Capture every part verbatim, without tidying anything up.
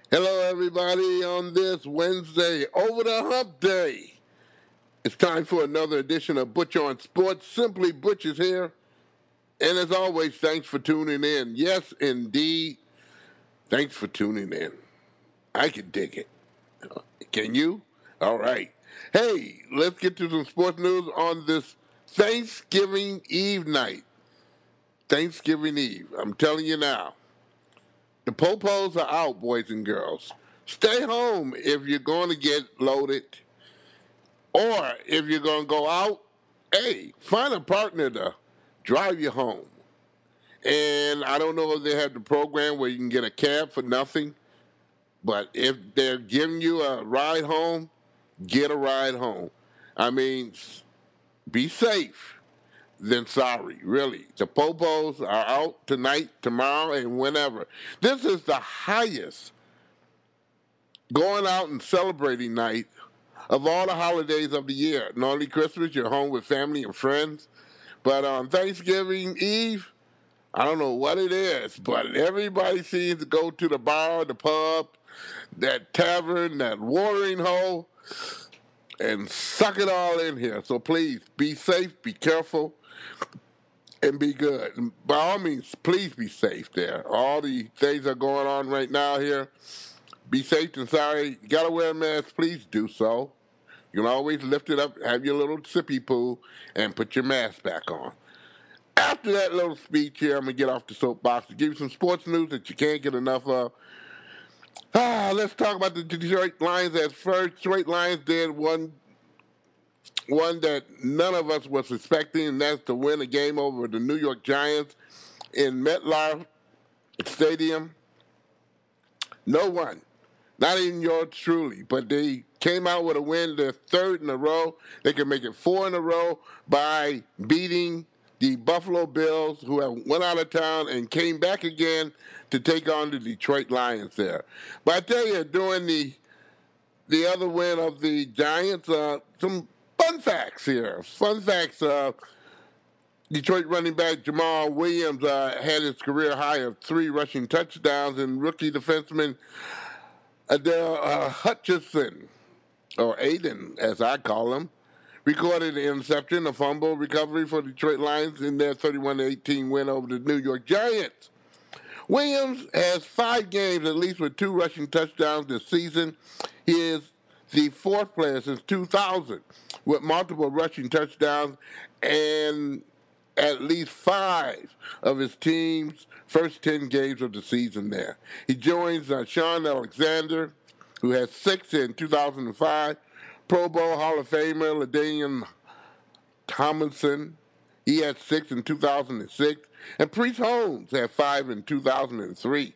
Hello, everybody, on this Wednesday, over the hump day. It's time for another edition of Butcher on Sports. Simply Butcher's here. And as always, thanks for tuning in. Yes, indeed, thanks for tuning in. I can dig it. Can you? All right. Hey, let's get to some sports news on this Thanksgiving Eve night. Thanksgiving Eve. I'm telling you now. The popos are out, boys and girls. Stay home if you're going to get loaded. Or if you're going to go out, hey, find a partner to drive you home. And I don't know if they have the program where you can get a cab for nothing, but if they're giving you a ride home, get a ride home. I mean, be safe than sorry, really. The Popos are out tonight, tomorrow, and whenever. This is the highest going out and celebrating night of all the holidays of the year. Normally Christmas, you're home with family and friends. But on Thanksgiving Eve, I don't know what it is, but everybody seems to go to the bar, the pub, that tavern, that watering hole, and suck it all in here. So please, be safe, be careful, and be good. And by all means, please be safe there. All the things that are going on right now here, be safe and sorry. You got to wear a mask, please do so. You can always lift it up, have your little sippy poo, and put your mask back on. After that little speech here, I'm going to get off the soapbox to give you some sports news that you can't get enough of. Ah, let's talk about the Detroit Lions as first. Detroit Lions did one, one that none of us was expecting, and that's to win a game over the New York Giants in MetLife Stadium. No one. Not even yours truly, but they came out with a win, their third in a row. They can make it four in a row by beating the Buffalo Bills, who have went out of town and came back again to take on the Detroit Lions there. But I tell you, during the the other win of the Giants, uh, some fun facts here. Fun facts. Uh, Detroit running back Jamal Williams uh, had his career high of three rushing touchdowns, and rookie defenseman Adele uh, Hutchinson, or Aiden, as I call him, recorded an interception, a fumble recovery for the Detroit Lions in their thirty-one to eighteen win over the New York Giants. Williams has five games at least with two rushing touchdowns this season. He is the fourth player since two thousand with multiple rushing touchdowns and at least five of his team's first ten games of the season there. He joins uh, Sean Alexander, who had six in two thousand five, Pro Bowl Hall of Famer LaDainian Tomlinson. He had six in two thousand six, and Priest Holmes had five in two thousand three.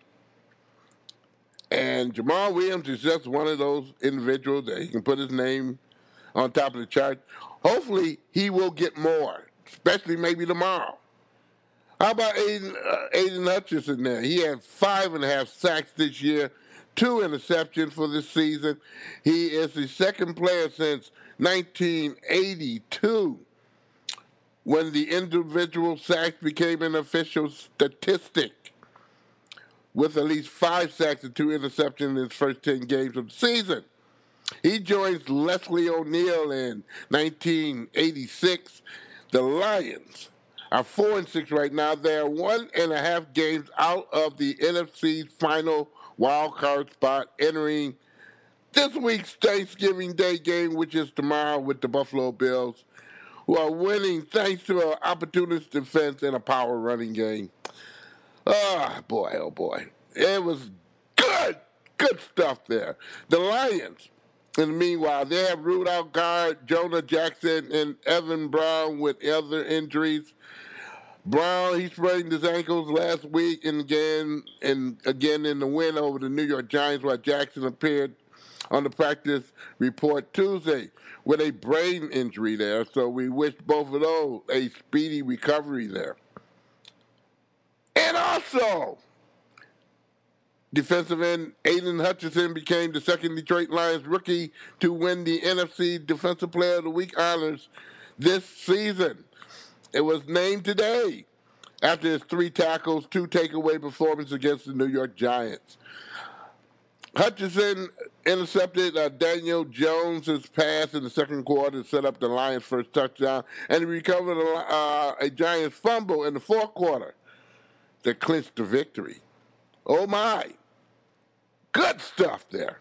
And Jamal Williams is just one of those individuals that he can put his name on top of the chart. Hopefully, he will get more, especially maybe tomorrow. How about Aiden, uh, Aiden Hutchinson there? He had five and a half sacks this year, two interceptions for this season. He is the second player since nineteen eighty-two when the individual sacks became an official statistic, with at least five sacks and two interceptions in his first ten games of the season. He joins Leslie O'Neal in nineteen eighty-six. The Lions are four and six right now. They are one and a half games out of the N F C's final wild card spot, entering this week's Thanksgiving Day game, which is tomorrow with the Buffalo Bills, who are winning thanks to an opportunist defense and a power running game. Ah, oh, boy, oh boy. It was good, good stuff there. The Lions, in the meanwhile, they have ruled out guard Jonah Jackson and Evan Brown with other injuries. Brown, he sprained his ankles last week and again and again in the win over the New York Giants, while Jackson appeared on the practice report Tuesday with a brain injury there. So we wish both of those a speedy recovery there. And also, defensive end Aiden Hutchinson became the second Detroit Lions rookie to win the N F C Defensive Player of the Week honors this season. It was named today after his three tackles, two takeaway performance against the New York Giants. Hutchinson intercepted uh, Daniel Jones' pass in the second quarter to set up the Lions' first touchdown, and he recovered a, uh, a Giants fumble in the fourth quarter that clinched the victory. Oh my. Good stuff there.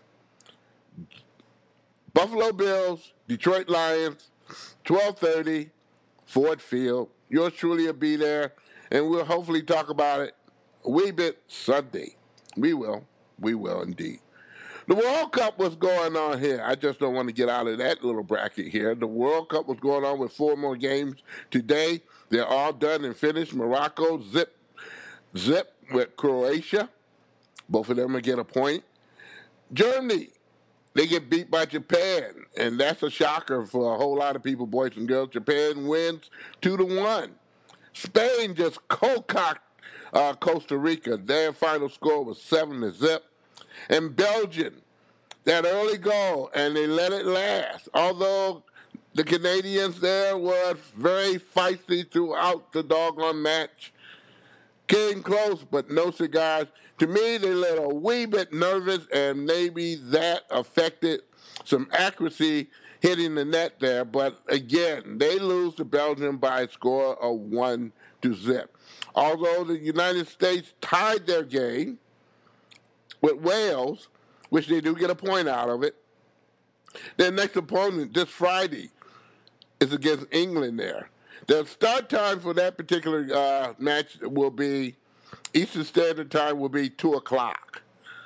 Buffalo Bills, Detroit Lions, twelve thirty, Ford Field. Yours truly will be there, and we'll hopefully talk about it a wee bit Sunday. We will. We will indeed. The World Cup was going on here. I just don't want to get out of that little bracket here. The World Cup was going on with four more games today. They're all done and finished. Morocco zip, zip with Croatia. Both of them will get a point. Germany, they get beat by Japan, and that's a shocker for a whole lot of people, boys and girls. Japan wins two to one. Spain just cold-cocked uh, Costa Rica. Their final score was seven to zip. And Belgium, that early goal, and they let it last. Although the Canadians there were very feisty throughout the doggone match. Came close, but no cigars. To me, they looked a wee bit nervous, and maybe that affected some accuracy hitting the net there. But again, they lose to Belgium by a score of one to zip. Although the United States tied their game with Wales, which they do get a point out of it. Their next opponent this Friday is against England there. The start time for that particular uh, match will be, Eastern Standard Time will be two o'clock.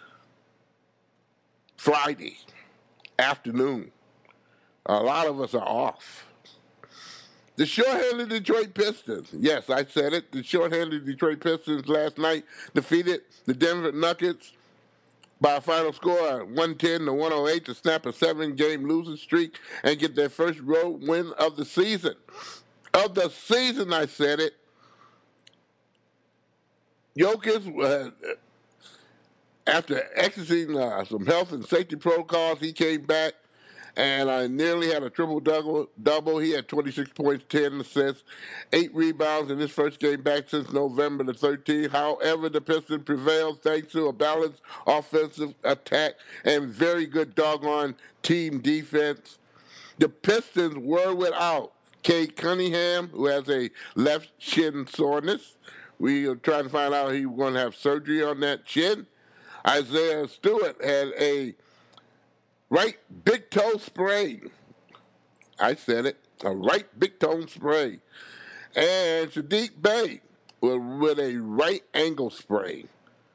Friday afternoon. A lot of us are off. The short-handed Detroit Pistons. Yes, I said it. The short-handed Detroit Pistons last night defeated the Denver Nuggets by a final score of one ten to one oh eight to snap a seven-game losing streak and get their first road win of the season. Of the season, I said it. Jokic, uh, after exiting uh, some health and safety protocols, he came back and I uh, nearly had a triple-double. Double. He had twenty-six points, ten assists, eight rebounds in his first game back since November the thirteenth. However, the Pistons prevailed thanks to a balanced offensive attack and very good doggone team defense. The Pistons were without Cade Cunningham, who has a left shin soreness. We are trying to find out if he was going to have surgery on that shin. Isaiah Stewart had a right big toe sprain. I said it. A right big toe sprain. And Sadiq Bey with a right ankle sprain.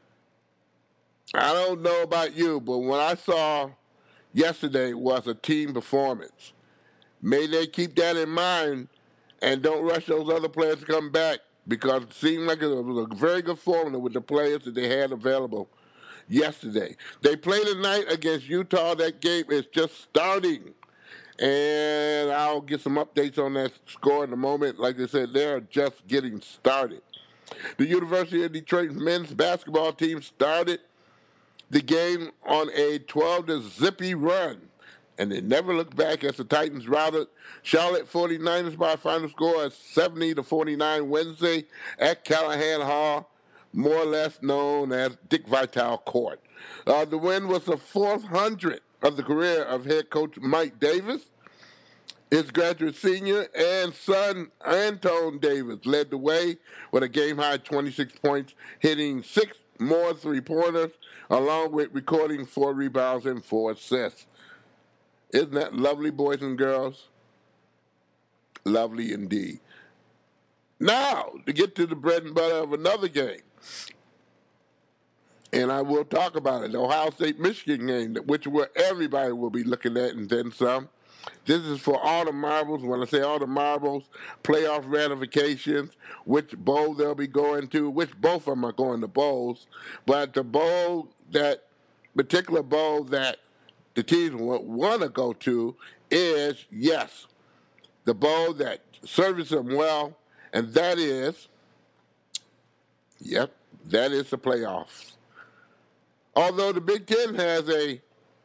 I don't know about you, but what I saw yesterday was a team performance. May they keep that in mind and don't rush those other players to come back, because it seemed like it was a very good formula with the players that they had available yesterday. They play tonight against Utah. That game is just starting. And I'll get some updates on that score in a moment. Like I said, they're just getting started. The University of Detroit men's basketball team started the game on a twelve to zippy run, and they never looked back as the Titans routed Charlotte forty-niners by a final score of seventy to forty-nine Wednesday at Callahan Hall, more or less known as Dick Vitale Court. Uh, the win was the fourth hundred of the career of head coach Mike Davis. His graduate senior and son, Anton Davis, led the way with a game-high twenty-six points, hitting six more three-pointers, along with recording four rebounds and four assists. Isn't that lovely, boys and girls? Lovely indeed. Now, to get to the bread and butter of another game, and I will talk about it, the Ohio State-Michigan game, which where everybody will be looking at and then some. This is for all the marbles. When I say all the marbles, playoff ratifications, which bowl they'll be going to, which both of them are going to bowls. But the bowl, that particular bowl that the teams want to go to is, yes, the bowl that serves them well, and that is, yep, that is the playoffs. Although the Big Ten has a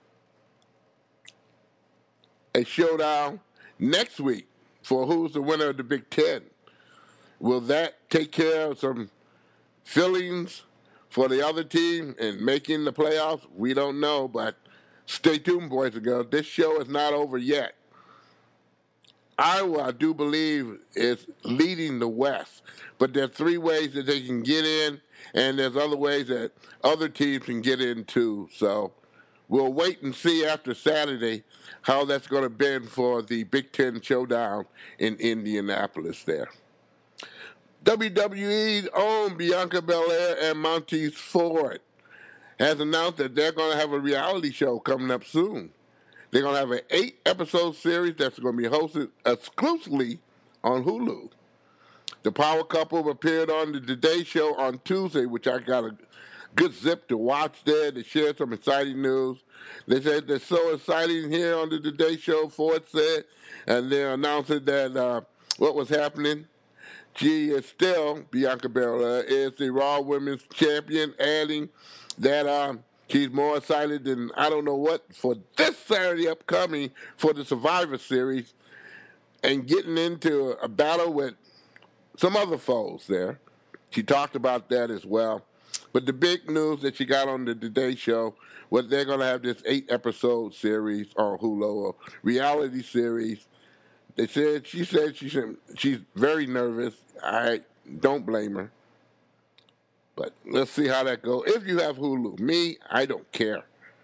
a showdown next week for who's the winner of the Big Ten. Will that take care of some feelings For the other team and making the playoffs, we don't know, but stay tuned, boys and girls. This show is not over yet. Iowa, I do believe, is leading the West, but there are three ways that they can get in, and there's other ways that other teams can get in too. So we'll wait and see after Saturday how that's going to bend for the Big Ten showdown in Indianapolis there. W W E's own Bianca Belair and Montez Ford has announced that they're going to have a reality show coming up soon. They're going to have an eight-episode series that's going to be hosted exclusively on Hulu. The power couple appeared on the Today Show on Tuesday, which I got a good zip to watch there to share some exciting news. They said they're so exciting here on the Today Show, Ford said, and they're announcing that uh, what was happening. She is still, Bianca Belair, is the Raw Women's Champion, adding that um, she's more excited than I don't know what for this Saturday upcoming for the Survivor Series and getting into a battle with some other foes there. She talked about that as well. But the big news that she got on the Today Show was they're going to have this eight-episode series on Hulu, a reality series. They said she said she should, she's very nervous. I don't blame her. But let's see how that goes. If you have Hulu, me, I don't care.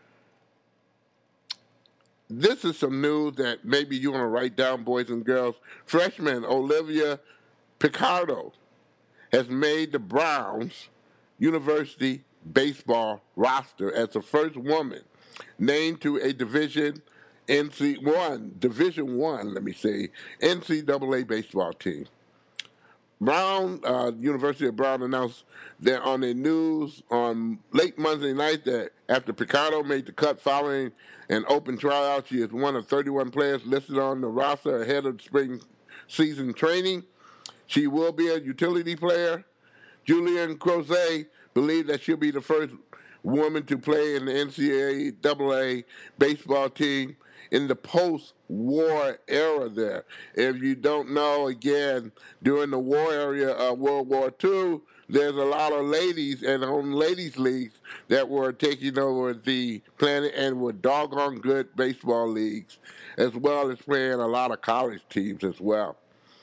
This is some news that maybe you want to write down, boys and girls. Freshman Olivia Picardo has made the Browns University baseball roster as the first woman named to a Division N C one, Division One, let me say, N C double A baseball team. Brown, uh, University of Brown announced that on the news on late Monday night that after Picardo made the cut following an open tryout, she is one of thirty-one players listed on the roster ahead of spring season training. She will be a utility player. Julian Crozet believed that she'll be the first woman to play in the N C double A baseball team in the post-war era there. If you don't know, again, during the war area of World War Two, there's a lot of ladies and on ladies' leagues that were taking over the planet and were doggone good baseball leagues, as well as playing a lot of college teams as well.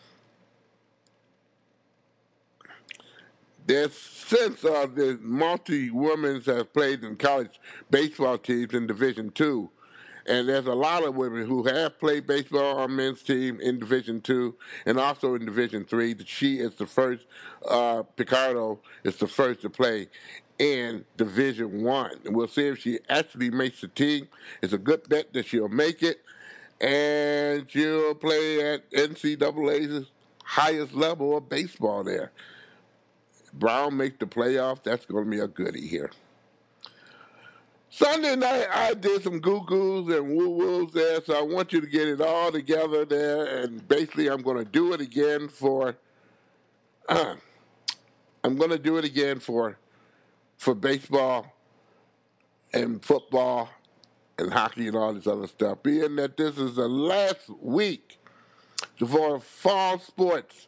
There's since uh, the multi-women have played in college baseball teams in Division Two. And there's a lot of women who have played baseball on men's team in Division Two and also in Division Three. She is the first, uh, Picardo is the first to play in Division One. And we'll see if she actually makes the team. It's a good bet that she'll make it. And she'll play at N C double A's highest level of baseball there. Brown makes the playoffs. That's going to be a goodie here. Sunday night, I did some goo-goos and woo-woos there, so I want you to get it all together there, and basically I'm going to do it again for, uh, I'm going to do it again for, for baseball and football and hockey and all this other stuff, being that this is the last week for fall sports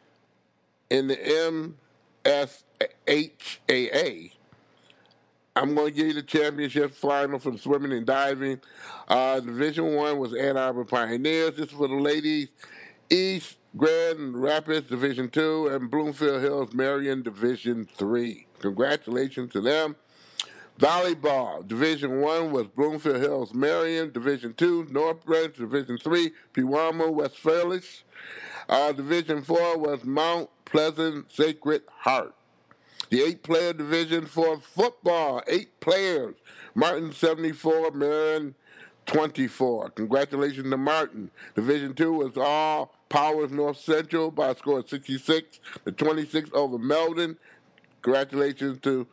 in the M S H A A. I'm going to give you the championship final for the swimming and diving. Uh, Division One was Ann Arbor Pioneers. This is for the ladies. East Grand Rapids Division Two and Bloomfield Hills Marion Division Three. Congratulations to them. Volleyball Division One was Bloomfield Hills Marion. Division Two North Branch. Division Three Pewaukee West Fairleigh. Uh, Division Four was Mount Pleasant Sacred Heart. The eight-player division for football, eight players. Martin, seventy-four, Marion, twenty-four. Congratulations to Martin. Division two was all Powers North Central by a score of sixty-six to twenty-six over Meldon. Congratulations to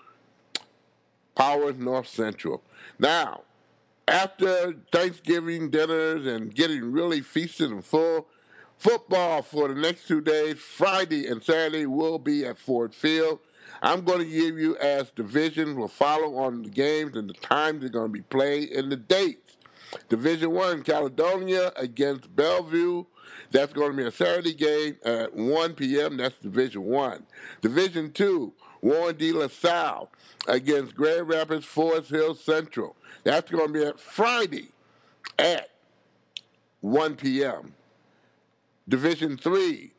Powers North Central. Now, after Thanksgiving dinners and getting really feasted and full, football for the next two days, Friday and Saturday, will be at Ford Field. I'm going to give you as divisions will follow on the games and the times they're going to be played and the dates. Division One, Caledonia against Bellevue. That's going to be a Saturday game at one p.m. That's Division One. Division Two, Warren De La Salle against Grand Rapids Forest Hill Central. That's going to be at Friday at one p.m. Division three,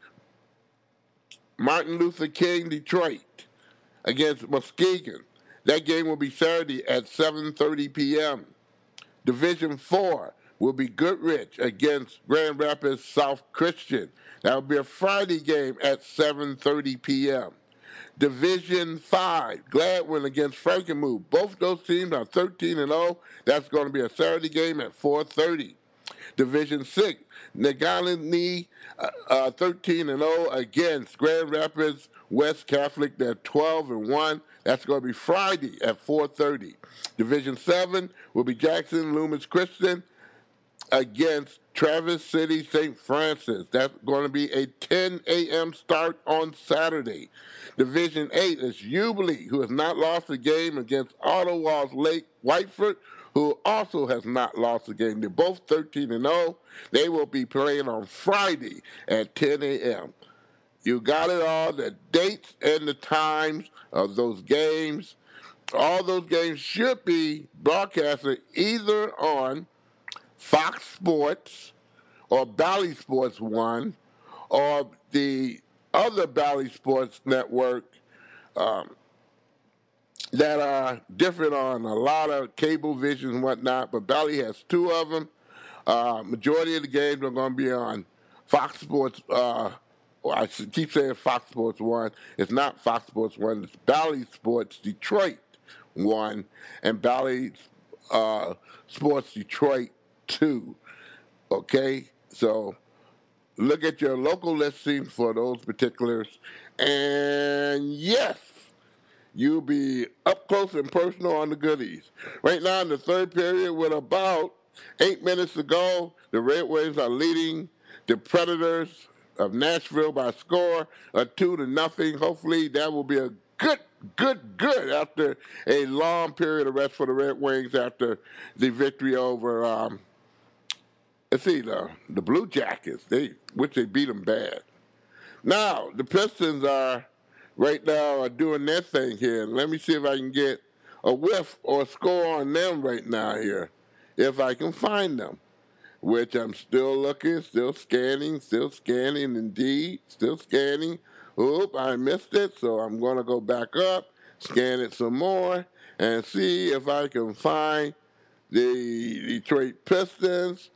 Martin Luther King Detroit against Muskegon. That game will be Saturday at seven thirty p.m. Division four will be Goodrich against Grand Rapids South Christian. That will be a Friday game at seven thirty p.m. Division five, Gladwin against Frankenmuth. Both those teams are thirteen and oh. That's going to be a Saturday game at four thirty. Division six, Negaunee uh, uh, thirteen and oh against Grand Rapids West Catholic. They're twelve and one. That's going to be Friday at four thirty. Division seven will be Jackson Loomis Christian against Traverse City Saint Francis. That's going to be a ten a.m. start on Saturday. Division eight is Jubilee, who has not lost a game, against Ottawa's Lake Whiteford, who also has not lost a game. They're both thirteen and oh. They will be playing on Friday at ten a.m. You got it all, the dates and the times of those games. All those games should be broadcasted either on Fox Sports or Bally Sports One or the other Bally Sports Network um, that are different on a lot of cable vision and whatnot, but Bally has two of them. Uh, majority of the games are going to be on Fox Sports. Uh, well, I should keep saying Fox Sports One. It's not Fox Sports One. It's Bally Sports Detroit One and Bally uh, Sports Detroit Two. Okay, so look at your local listings for those particulars, and yes, you'll be up close and personal on the goodies. Right now in the third period, with about eight minutes to go, the Red Wings are leading the Predators of Nashville by a score of two to nothing. Hopefully that will be a good, good, good after a long period of rest for the Red Wings after the victory over, um, let's see, the, the Blue Jackets, they, which they beat them bad. Now, the Pistons are right now are doing their thing here. Let me see if I can get a whiff or a score on them right now here, if I can find them, which I'm still looking, still scanning, still scanning indeed, still scanning. Oop, I missed it, so I'm going to go back up, scan it some more, and see if I can find the Detroit Pistons.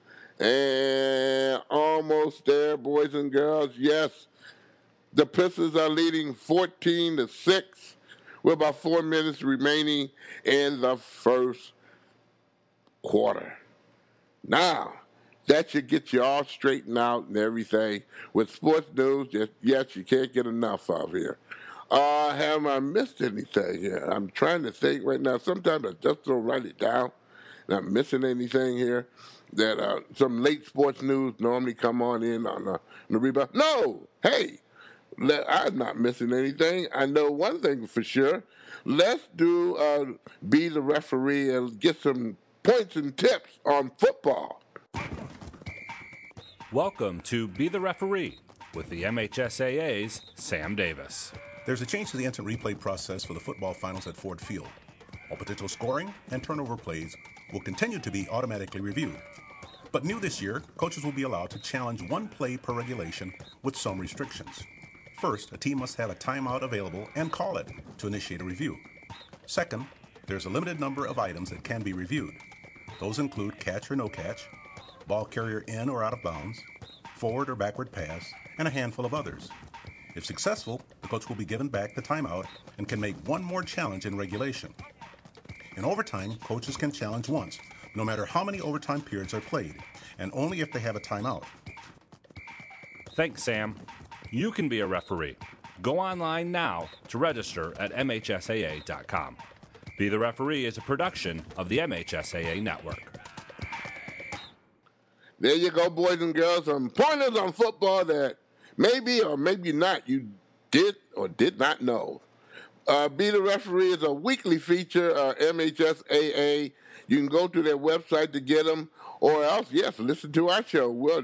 And almost there, boys and girls. Yes, the Pistons are leading fourteen to six with about four minutes remaining in the first quarter. Now, that should get you all straightened out and everything. With sports news, just, yes, you can't get enough of here. Uh, have I missed anything here? I'm trying to think right now. Sometimes I just don't write it down, and I'm missing anything here. That uh, some late sports news normally come on in on the, the rebound. No! Hey! Let, I'm not missing anything. I know one thing for sure. Let's do uh, be the referee and get some points and tips on football. Welcome to Be the Referee with the M H S A A's Sam Davis. There's a change to the instant replay process for the football finals at Ford Field. All potential scoring and turnover plays will continue to be automatically reviewed. But new this year, coaches will be allowed to challenge one play per regulation with some restrictions. First, a team must have a timeout available and call it to initiate a review. Second, there's a limited number of items that can be reviewed. Those include catch or no catch, ball carrier in or out of bounds, forward or backward pass, and a handful of others. If successful, the coach will be given back the timeout and can make one more challenge in regulation. In overtime, coaches can challenge once, no matter how many overtime periods are played, and only if they have a timeout. Thanks, Sam. You can be a referee. Go online now to register at M H S A A dot com. Be the Referee is a production of the M H S A A Network. There you go, boys and girls. Some pointers on football that maybe or maybe not you did or did not know. Uh, Be the Referee is a weekly feature, uh, M H S A A. You can go to their website to get them, or else, yes, listen to our show. We'll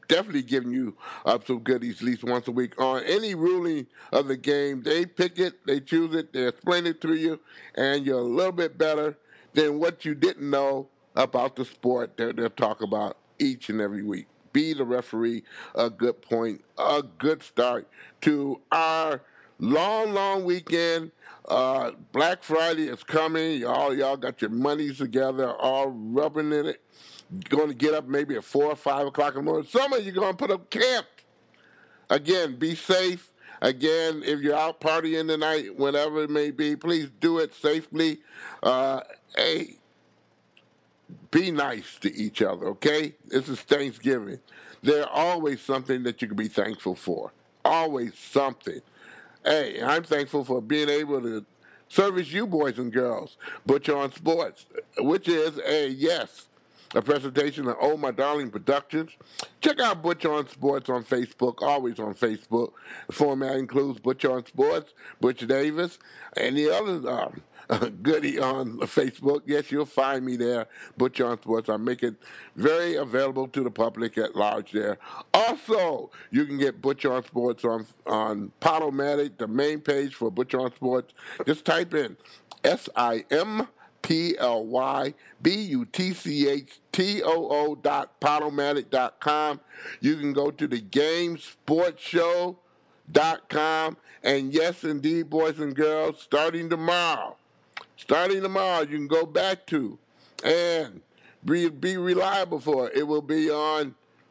definitely giving you uh, some goodies at least once a week on any ruling of the game. They pick it, they choose it, they explain it to you, and you're a little bit better than what you didn't know about the sport that they'll talk about each and every week. Be the referee, a good point, a good start to our long, long weekend. Uh, Black Friday is coming. Y'all, y'all got your monies together, all rubbing in it. Going to get up maybe at four or five o'clock in the morning. Some of you going to put up camp. Again, be safe. Again, if you're out partying tonight, whatever it may be, please do it safely. Uh, hey, be nice to each other, okay? This is Thanksgiving. There's always something that you can be thankful for. Always something. Hey, I'm thankful for being able to service you boys and girls, Butcher on Sports, which is a, yes, a presentation of Oh My Darling Productions. Check out Butcher on Sports on Facebook, always on Facebook. The format includes Butcher on Sports, Butcher Davis, and the other um, goodie on Facebook. Yes, you'll find me there, Butcher on Sports. I make it very available to the public at large there. Also, you can get Butcher on Sports on, on Podomatic, the main page for Butcher on Sports. Just type in S I M P L Y B U T C H T O O dot podomatic dot com. You can go to the game sports show dot com. And yes, indeed, boys and girls, starting tomorrow, starting tomorrow, you can go back to and be, be reliable for it. It will be on,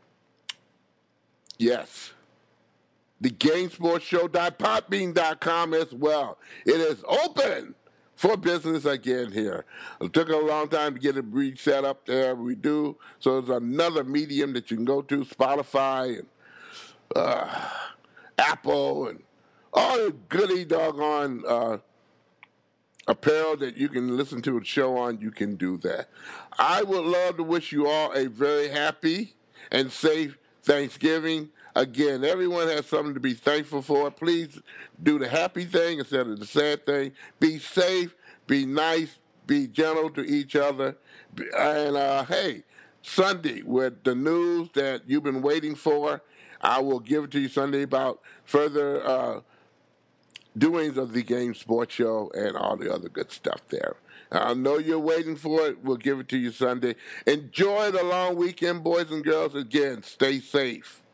yes, the game sports show dot podbean dot com as well. It is open for business again here. It took a long time to get it reset up there. We do. So there's another medium that you can go to, Spotify and uh, Apple and all the goody doggone uh, apparel that you can listen to a show on. You can do that. I would love to wish you all a very happy and safe Thanksgiving. Again, everyone has something to be thankful for. Please do the happy thing instead of the sad thing. Be safe, be nice, be gentle to each other. And, uh, hey, Sunday, with the news that you've been waiting for, I will give it to you Sunday about further uh, doings of the Game Sports Show and all the other good stuff there. I know you're waiting for it. We'll give it to you Sunday. Enjoy the long weekend, boys and girls. Again, stay safe.